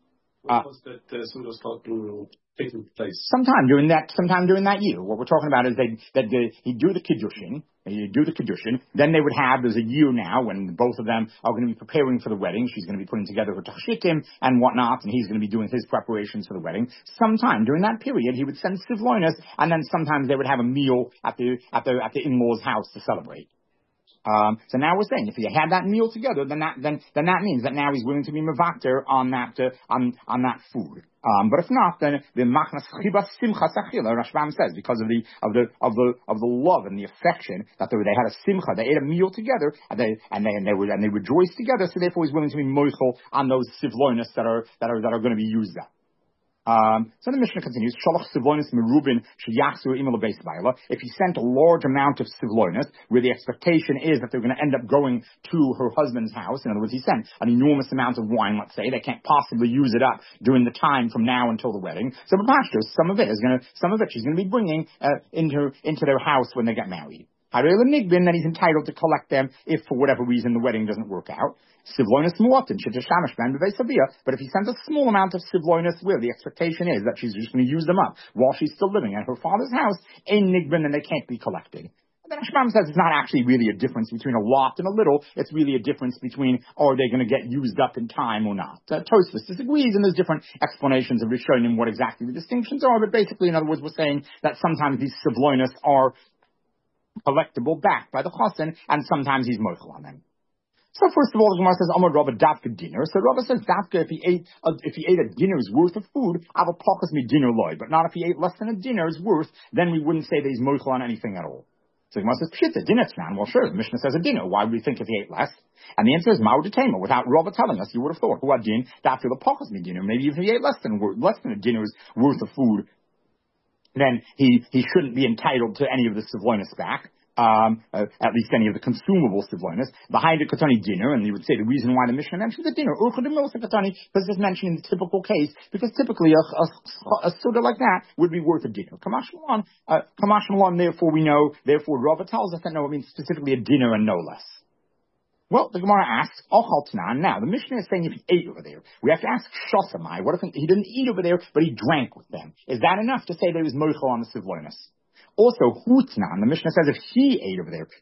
When was that uh, Suda start to taking place? Sometime during that, sometime during that year. What we're talking about is they, that they, he'd do the Kiddushin, he'd do the Kiddushin, then they would have, there's a year now when both of them are going to be preparing for the wedding. She's going to be putting together her tachshitim and whatnot, and he's going to be doing his preparations for the wedding. Sometime during that period, he would send sivloinus, and then sometimes they would have a meal at the, at the, at the in-laws' house to celebrate. Um, so now we're saying if he had that meal together, then that then then that means that now he's willing to be mevakter on that uh, on on that food. Um, but if not, then the machnas chibas simcha sachila, Rashbam says, because of the of the of the of the love and the affection that they, they had a simcha, they ate a meal together, and they and they and they would and they rejoiced together. So therefore, he's willing to be moichel on those sivloinus that are that are that are going to be used up. Um, so the Mishnah continues, Shalach Sivloinus Merubin Sheyachsu Imel Beis Baila. If he sent a large amount of Sivloinus, where the expectation is that they're going to end up going to her husband's house, in other words, he sent an enormous amount of wine, let's say, they can't possibly use it up during the time from now until the wedding. So the pastor, some of it is going to, some of it she's going to be bringing uh, into into their house when they get married. Then he's entitled to collect them if, for whatever reason, the wedding doesn't work out. Sivloinus muatin, but if he sends a small amount of sivloinus, where the expectation is that she's just going to use them up while she's still living at her father's house, in nigbin, then they can't be collected. And then Rashbam says it's not actually really a difference between a lot and a little. It's really a difference between are they going to get used up in time or not. Uh, Tosfos disagrees, and there's different explanations of Rishonim what exactly the distinctions are. But basically, in other words, we're saying that sometimes these sivloinus are collectible back by the chassan, and sometimes he's mochel on them. So first of all, the Gemara says, Amar Rabba Davka dinner. So Rabba says, Davka, if he ate, uh, if he ate a dinner's worth of food, Ava Pachas mi dinner loy. But not if he ate less than a dinner's worth, then we wouldn't say that he's mochel on anything at all. So the Gemara says, Pshita, dinner tznan. Well, sure, the Mishnah says a dinner. Why would we think if he ate less? And the answer is, Ma'u detema. Without Rabba telling us, you would have thought, who had din, Davka the Pachas mi dinner. Maybe if he ate less than, less than a dinner's worth of food, then he, he shouldn't be entitled to any of the sivloinus back. Um, uh, at least any of the consumable sivloinus, behind a katani dinner, and you would say the reason why the Mishnah mentions the dinner, because it's mentioned in the typical case, because typically a, a, a soda like that would be worth a dinner. Kamash Malon, uh, Kamash Malon, therefore we know, therefore Rava tells us that no, it means specifically a dinner and no less. Well, the Gemara asks, Ochal Tnan. Now, the Mishnah is saying if he ate over there, we have to ask Shosamai, what if he didn't eat over there, but he drank with them? Is that enough to say that he was moichel on the sivloinus? Also, Hutnan, the Mishnah says if he ate over there,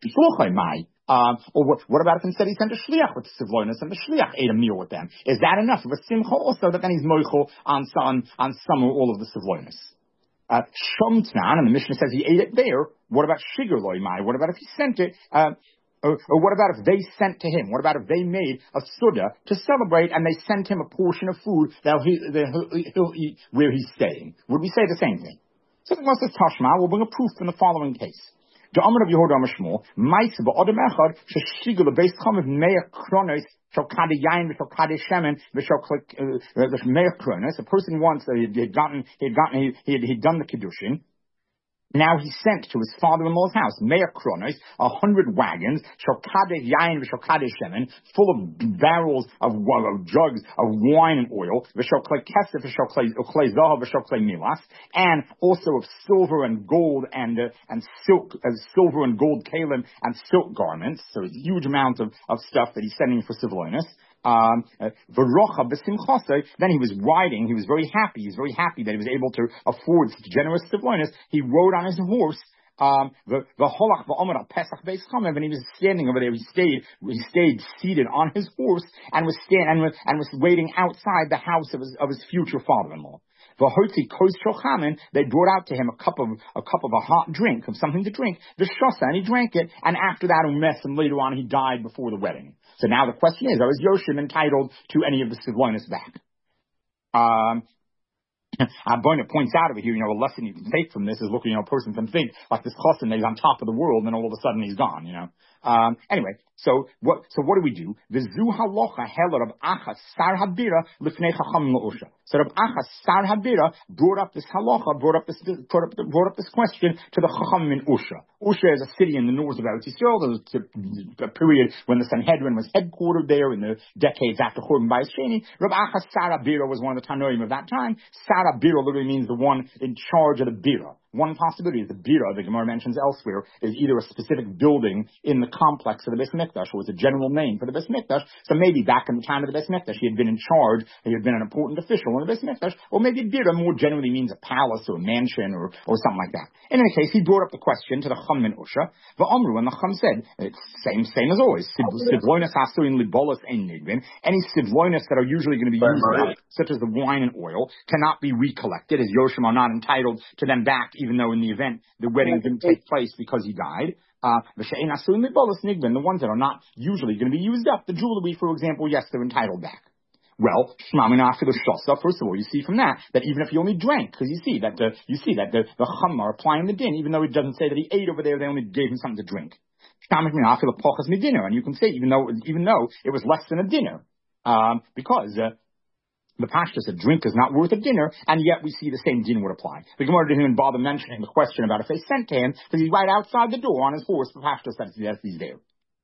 um, or what, what about if instead he sent a shliach with sivloinus and the shliach ate a meal with them? Is that enough of a simcha also that then he's moichel on some, on some or all of the sivloinus? Uh, Shomtnan, and the Mishnah says he ate it there. What about shigur loy mai? What about if he sent it, uh, Or, or what about if they sent to him? What about if they made a suda to celebrate and they sent him a portion of food that he, that he'll, he'll eat where he's staying? Would we say the same thing? So the Gemara says Tashma, we'll bring a proof in the following case. The Amr of Yehuda Amr Shmuel, Ma'ase ba'odem echad sheshigul beis chamev me'ach kronos shel kadi yain v'shel kadi shemen v'shel me'ach kronos. A person once uh, he had gotten he had gotten he he had he'd done the kiddushin. Now he sent to his father-in-law's house, Meir Kronos, a hundred wagons, shokadeh yain v'shokadeh shemen, full of barrels of, of jugs of wine and oil, v'shoklei kesef v'shoklei zahav v'shoklei milas, and also of silver and gold and uh, and silk, uh, silver and gold kalim and silk garments. So it's a huge amount of, of stuff that he's sending for Sivloinus. Um, uh, then he was riding, he was very happy, he was very happy that he was able to afford such generous sivloinus. He rode on his horse, um, the the holach v'omer Pesach Beis Chamev, and he was standing over there. He stayed, he stayed seated on his horse and was stand and was and was waiting outside the house of his of his future father-in-law. They brought out to him a cup of a cup of a hot drink, of something to drink, the shosa, and he drank it, and after that umes, and later on he died before the wedding. So now the question is, is Yoshim entitled to any of the sivloinus back? Um, Aboina points out over here, you know, a lesson you can take from this is, look, you know, a person can think like this chassan that he's on top of the world, and then all of a sudden he's gone, you know. Um, anyway, so what, so what do we do? The zu halacha heler of achas sar habira lifnei chacham la'usha. So Rav Achas sar habira brought up this halacha, brought up this, brought up, brought up this question to the chacham in Usha. Usha is a city in the north of Eretz Yisrael. There was a period when the Sanhedrin was headquartered there in the decades after Churban Bayis Sheni. Rav Achas sar habira was one of the Tanoim of that time. Sar habira literally means the one in charge of the bira. One possibility is the bira, the Gemara mentions elsewhere, is either a specific building in the complex of the Beis Mikdash, or it's a general name for the Beis Mikdash. So maybe back in the time of the Beis Mikdash, he had been in charge, he had been an important official in the Beis Mikdash, or maybe bira more generally means a palace or a mansion or, or something like that. In any case, he brought up the question to the Chum and Usha, the Omru, and the Chum said, it's same, same as always. Sivloinus hasuin libolas ein nidbin. Any sivloinus that are usually going to be used up, such as the wine and oil, cannot be recollected, as Yoshim are not entitled to them back, even though in the event the wedding didn't take place because he died. Uh, the ones that are not usually going to be used up, the jewelry, for example, yes, they're entitled back. Well, first of all, you see from that, that even if he only drank, because you see that the, you see that the, the Chum are applying the din, even though it doesn't say that he ate over there, they only gave him something to drink. And you can say, even though, even though it was less than a dinner, um, because, uh, the Pashta said drink is not worth a dinner, and yet we see the same din would apply. The Gemara didn't even bother mentioning the question about if they sent to him, because he's right outside the door on his horse. The Pashta said yes, he's there.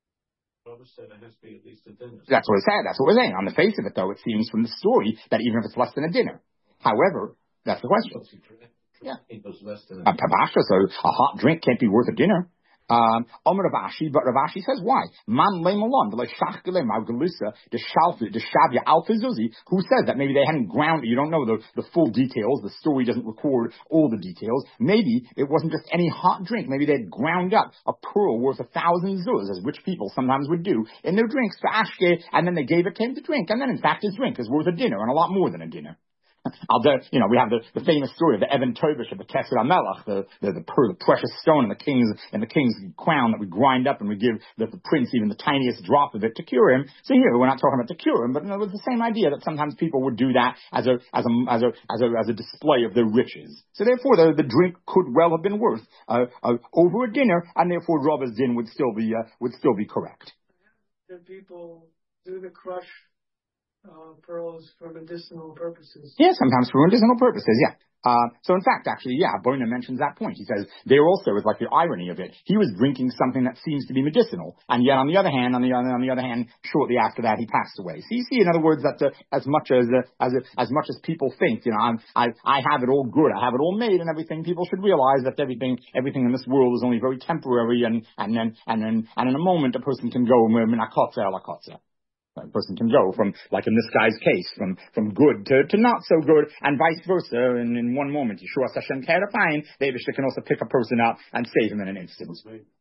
That's what it said. That's what we're saying. On the face of it, though, it seems from the story that even if it's less than a dinner. However, that's the question. Yeah. A Pashta, so a hot drink can't be worth a dinner. Um, Omer Rav Ashi, but Rav Ashi says why? Man le malon, like shach gelem avgalusa, the shalfi, the shavya alfizuzi, who says that maybe they hadn't ground. You don't know the, the full details. The story doesn't record all the details. Maybe it wasn't just any hot drink. Maybe they had ground up a pearl worth a thousand zuz, as rich people sometimes would do, in their drinks for ashke, and then they gave it to him to drink, and then in fact his drink is worth a dinner and a lot more than a dinner. I'll do, you know, we have the, the famous story of the Evan Tobish of the Keser HaMelech, the, the, the, the precious stone in the king's, in the king's crown that we grind up and we give the, the prince even the tiniest drop of it to cure him. So here, we're not talking about to cure him, but you know, it was the same idea that sometimes people would do that as a, as a, as a, as a, as a display of their riches. So therefore, the, the drink could well have been worth, uh, uh, over a dinner, and therefore Rabba's din would still be, uh, would still be correct. Did people do the crush Uh, pearls for medicinal purposes? Yeah, sometimes for medicinal purposes, yeah. Uh, so in fact, actually, yeah, Boina mentions that point. He says, there also is like the irony of it. He was drinking something that seems to be medicinal, and yet on the other hand, on the, on the other hand, shortly after that, he passed away. So you see, in other words, that uh, as much as, uh, as, uh, as much as people think, you know, I'm, I, I have it all good, I have it all made and everything, people should realize that everything, everything in this world is only very temporary, and, and then, and then, and in a moment, a person can go, minakotza, lakotza. A person can go from, like in this guy's case, from, from good to, to not so good, and vice versa. And in one moment, Yeshua Hashem Kerafine, the Eibishter can also pick a person up and save him in an instant.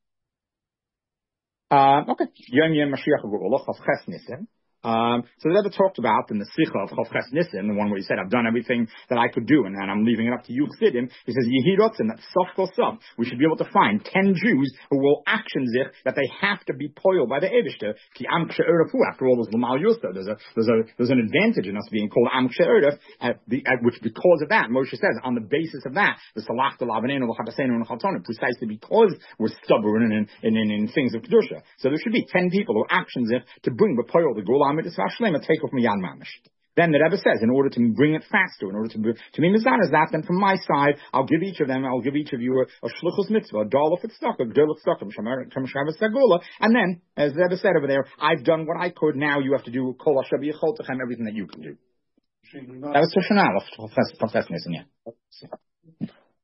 Uh, okay. Yom Yom Mashiach Ge'ula, Chav Ches Nisan. Um, so the Rebbe talked about in the Sicha of Chav Ches Nisan, the one where he said, I've done everything that I could do, and, and I'm leaving it up to you, Chassidim. He says, Yehirotzen, that sof kol sof, we should be able to find ten Jews who will action zich, that they have to be poiled by the Eibishter. Ki am k'she'erafu, after all, there's Lamal Yusta. There's a, there's a, there's an advantage in us being called am k'she'eraf, at the, at which because of that, Moshe says, on the basis of that, the salach to lavanenu, l'chatasenu, and l'chatonu, precisely because we're stubborn in, in, in, in things of Kedusha. So there should be ten people who action zich to bring the poil, the Gula take off Miyan Mamish. Then the Rebbe says, in order to bring it faster, in order to be, to be mizan as that, then from my side, I'll give each of them, I'll give each of you a, a shluchus mitzvah, a dollar for tzedakah, a dollar for tzedakah, and then, as the Rebbe said over there, I've done what I could, now you have to do kol asher b'yicholtechem, everything that you can do. That was Tisha B'Av, Professor Nissen, yeah.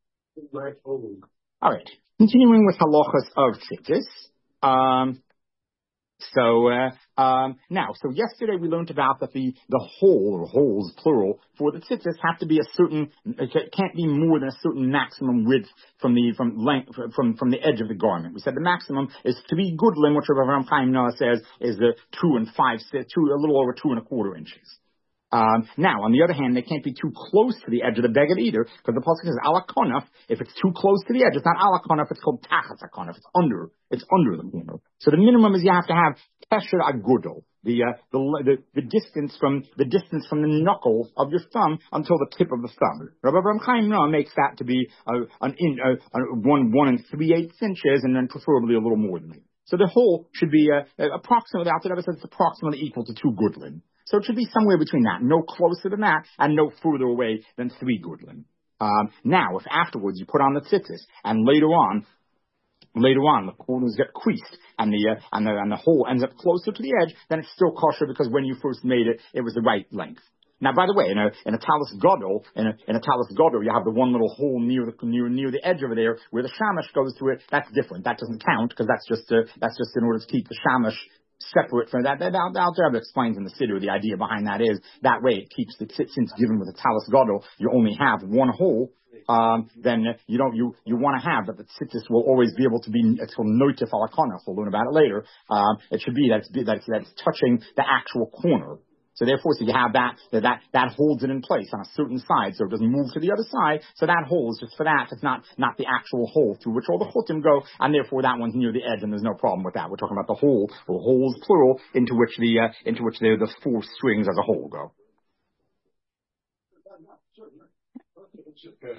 All right. Continuing with halachas of tzittis, um, So, uh, um, now, so yesterday we learned about that the, the hole, or holes, plural, for the tzitzis have to be a certain, it can't be more than a certain maximum width from the, from length, from, from the edge of the garment. We said the maximum is to be goodlin, which Rav Chaim Noah says is the two and five, two, a little over two and a quarter inches. Um, now, on the other hand, they can't be too close to the edge of the beged either, because the pasuk says ala konaf. If it's too close to the edge, it's not ala konaf, it's called tachatz konaf. It's under, it's under the corner. So the minimum is you have to have kesher agudol, the, uh, the the the distance from the distance from the knuckle of your thumb until the tip of the thumb. Rabbi Abraham Chaim Noah makes that to be uh, an in, uh, one one and three eighths inches, and then preferably a little more than that. So the hole should be uh, approximately, after that, it's approximately equal to two goodlin. So it should be somewhere between that, no closer than that, and no further away than three goodlin. Um, now, if afterwards you put on the tzitzis, and later on, later on the corners get creased, and the, uh, and the and the hole ends up closer to the edge, then it's still kosher because when you first made it, it was the right length. Now, by the way, in a, in a talus gadol, in a, in a talus gadol, you have the one little hole near the, near, near the edge over there where the shamash goes through it. That's different. That doesn't count because that's just, uh, that's just in order to keep the shamash separate from that. That Al Rebbe explains in the Siddur, the idea behind that is that way it keeps the, since given with a talus gadol, you only have one hole. Um, then you don't, you, you want to have that the tzitzis will always be able to be, it's called notif alakana. We'll learn about it later. Um, it should be that it's, that it's, that it's touching the actual corner. So therefore, so you have that, that, that, that holds it in place on a certain side, so it doesn't move to the other side. So that hole is just for that. It's not, not the actual hole through which all the chutim go, and therefore that one's near the edge, and there's no problem with that. We're talking about the hole, or holes plural, into which the, uh, into which the, the four strings as a whole go.